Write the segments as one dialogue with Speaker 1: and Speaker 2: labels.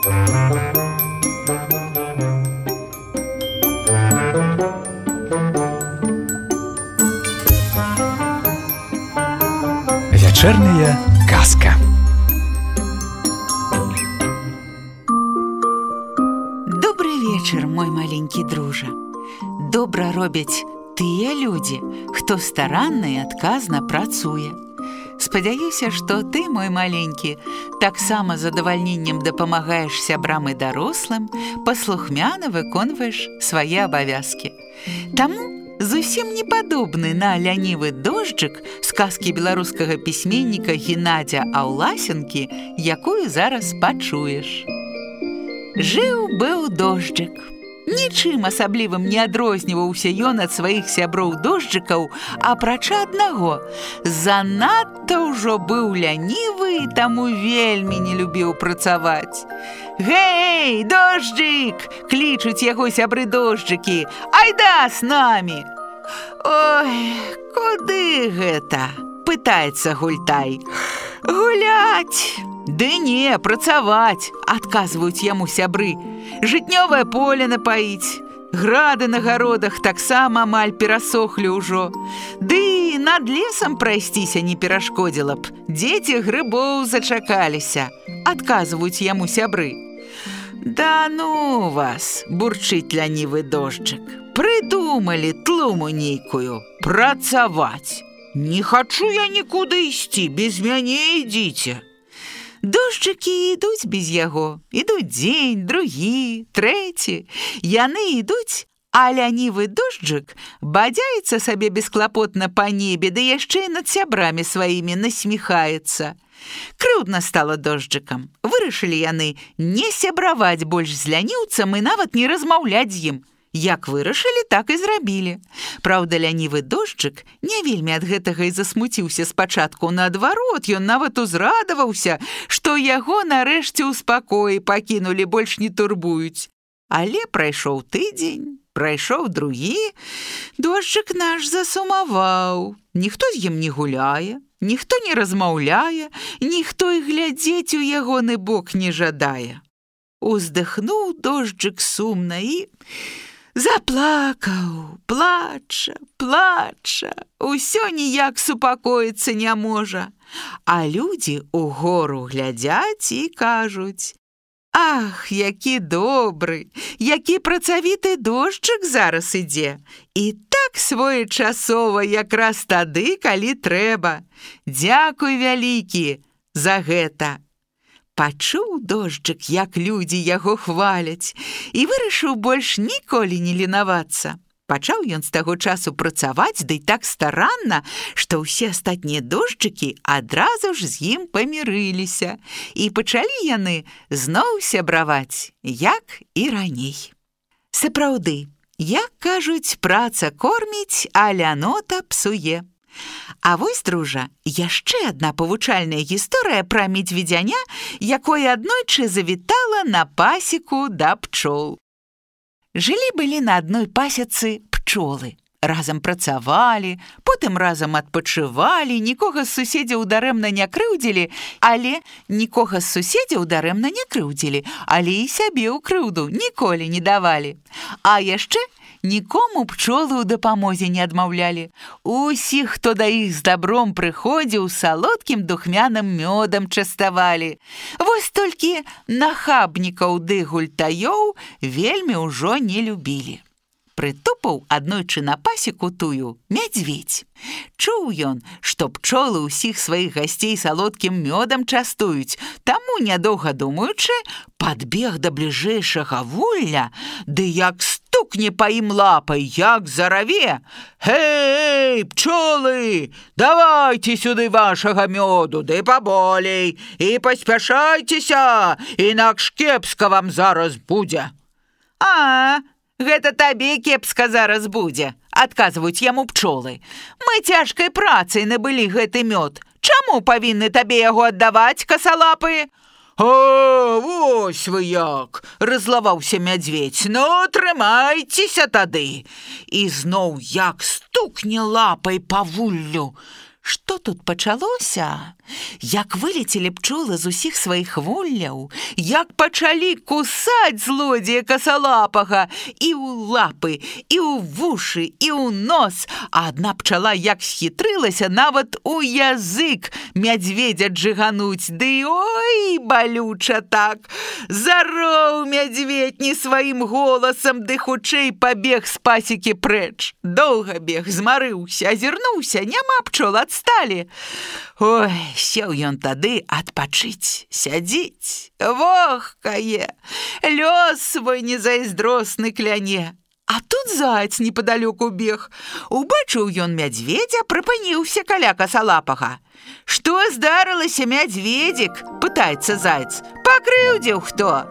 Speaker 1: Вечерняя казка.
Speaker 2: Добры вечар, мой маленькі дружа. Добра робяць тыя людзі, хто старанна і адказна працуе. Спадзяюся, што ты, мой маленькі, таксама з задавальненнем дапамагаеш сябрам і дарослым, паслухмяна выконваеш свае абавязкі. Таму зусім не падобны на лянівы дожджык з казкі беларускага пісьменніка Геннадзя Аўласенкі, якую зараз пачуеш. Жыў-быў дожджык. Нічым асаблівым не адрозніваўся ён ад сваіх сяброў-дожджыкаў, апрача аднаго. Занадта ўжо быў лянівы і таму вельмі не любіў працаваць. «Гэй, дожджык!» – клічуць яго сябры-дожджыкі. «Айда з намі!» «Ой, куды гэта?» – пытаецца Гультай. «Гуляць!» «Ды не, працаваць!» – адказваюць яму сябры. «Жытнёвае поле напаіць, грады на гародах таксама амаль перасохлі ўжо. Ды над лесам прайсціся не перашкодзіла б, дзеці грыбоў зачакаліся», – адказваюць яму сябры. «Да ну вас!» – бурчыць лянівы дожджык. «Прыдумалі тлуму нейкую працаваць! Не хачу я нікуды ісці, без мяне ідзіце!» Дожджыкі ідуць без яго. Ідуць дзень, другі, трэці. Яны ідуць, а лянівы дожджык бадзяецца сабе бесклапотна па небе, ды яшчэ і над сябрамі сваімі насміхаецца. Крыўдна стала дожджыкам. Вырашылі яны не сябраваць больш з ляніўцам і нават не размаўляць з ім. Як вырашылі, так і зрабілі. Праўда, лянівы дожджык не вельмі ад гэтага і засмуціўся спачатку. Наадварот, ён нават узрадаваўся, што яго нарэшце ў спакоі пакінулі, больш не турбуюць. Але прайшоў тыдзень, прайшоў другі, дожджык наш засумаваў. Ніхто з ім не гуляе, ніхто не размаўляе, ніхто і глядзець у ягоны бок не жадае. Уздыхнуў дожджык сумна і заплакаў, плача, усё ніяк супакоіцца не можа. А людзі угору глядзяць і кажуць: «Ах, які добры, які працавіты дожджык зараз ідзе! І так своечасова, якраз тады, калі трэба. Дзякуй вялікі за гэта!» Пачуў дожджык, як людзі яго хваляць, і вырашыў больш ніколі не ленавацца. Пачаў ён з таго часу працаваць, ды так старанна, што ўсе астатнія дожджыкі адразу ж з ім памірыліся, і пачалі яны зноў сябраваць, як і раней. Сапраўды, як кажуць, праца корміць, а лянота псуе. А вось, дружа, яшчэ адна павучальная гісторыя пра медведзяня, якое аднойчы завітала на пасеку да пчол. Жылі-былі на адной пасецы пчолы. Разам працавалі, потым разам адпачывалі, нікога з суседзяў дарэмна не крыўдзілі, але і сябе ў крыўду ніколі не давалі. А яшчэ нікому пчолы ў дапамозе не адмаўлялі. Усіх, хто да іх з дабром прыходзіў, салодкім духмяным мёдам частавалі. Вось толькі нахабнікаў ды гультаёў вельмі ўжо не любілі. Прытупаў аднойчы на пасеку тую мядзведзь. Чуў ён, што пчолы ўсіх сваіх гасцей салодкім мёдам частуюць, таму, нядоўга думаючы, падбег да бліжэйшага вулля, ды як стукне па ім лапай, як зараве: «Гэй, пчолы, давайце сюды вашага мёду, ды паболей, і паспяшайцеся, інакш кепска вам зараз будзе». «А, гэта табе кепска зараз будзе», – адказваюць яму пчолы. «Мы цяжкай працай набылі гэты мёд. Чаму павінны табе яго аддаваць, касалапы?» «А, вось вы як!» – разлаваўся мядзведзь. «Ну, трымайцеся тады!» І зноў як стукне лапай па вуллю. Што тут пачалося? Як вылецелі пчолы з усіх сваіх вулляў, як пачалі кусаць злодзея касалапага і ў лапы, і ў вушы, і ў нос, а адна пчала як схітрылася нават у язык мядзведзя джыгануць, ды ой, балюча так. Зароў мядзведь не сваім голасам, ды хутчэй пабег з пасекі прэч. Доўга бег, змарыўся, азірнуўся, няма пчол, адсталі. Ой, сеў ён тады адпачыць, сядзіць, вохкае, лёс свой незайздросны кляне. А тут заяц непадалёку бег. Убачыў ён мядзведзя, прыпыніўся каля касалапага. «Што здарылася, мядзведзік?» – пытаецца заяц. «Пакрыўдзіў хто?»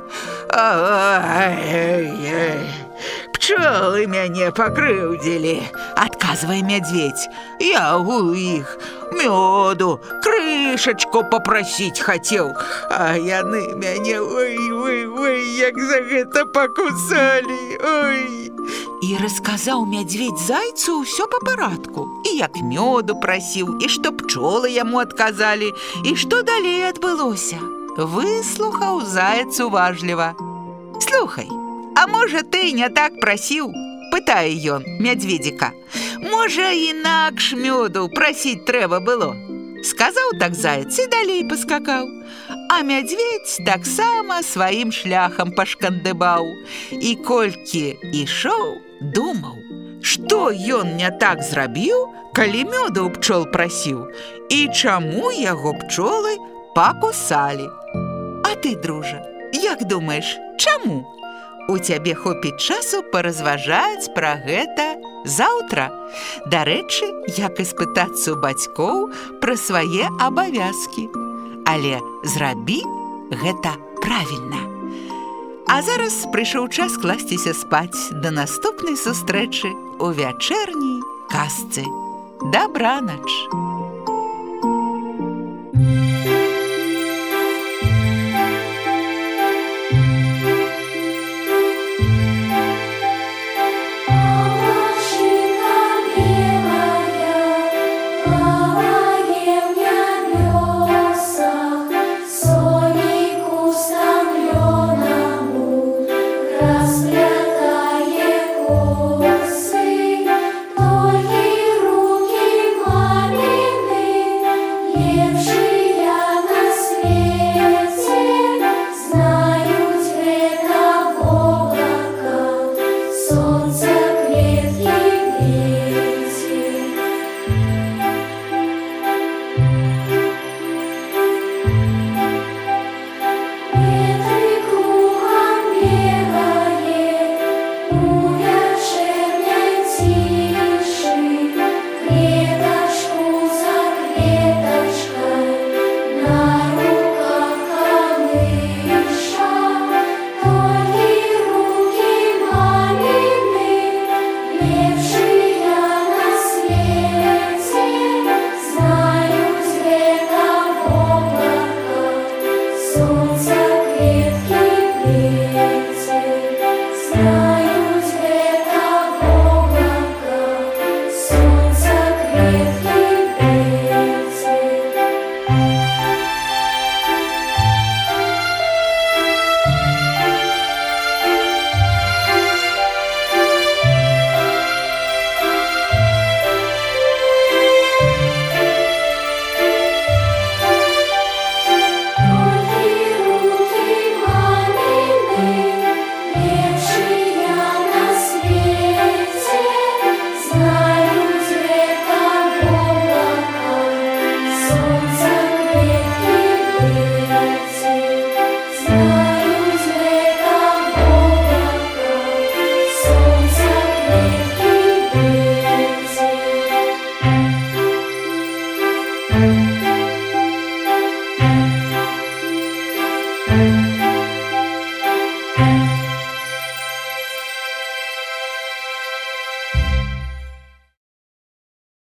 Speaker 2: «Ай-ай-ай, пчолы мяне пакрыўдзілі», – адказвае мядзведь. «Я у іх мёду, крышачку папрасіць хацеў, а яны мяне, ой, як за гэта пакусалі, ой». І расказаў мядзведь зайцу ўсё па парадку. І як мёду прасіў, і што пчолы яму адказалі, і што далей адбылося. Выслухаў заяц уважліва. «Слухай, а можа ты не так прасіў?» – пытае ён мядзведзіка. «Можа, інакш мёду прасіць трэба было?» Сказаў так заяц і далей паскакаў. А мядзведь таксама сваім шляхам пашкандыбаў. І колькі ішоў, думаў, што ён не так зрабіў, калі мёду ў пчол прасіў, і чаму яго пчолы пакусалі. А ты, дружа, як думаеш, чаму? У цябе хопіць часу паразважаць пра гэта заўтра. Дарэчы, як і спытацца ў бацькоў пра свае абавязкі. Але зрабі гэта правільна. А зараз прыйшоў час класціся спаць да наступнай сустрэчы ў вячэрняй казцы. Дабранач!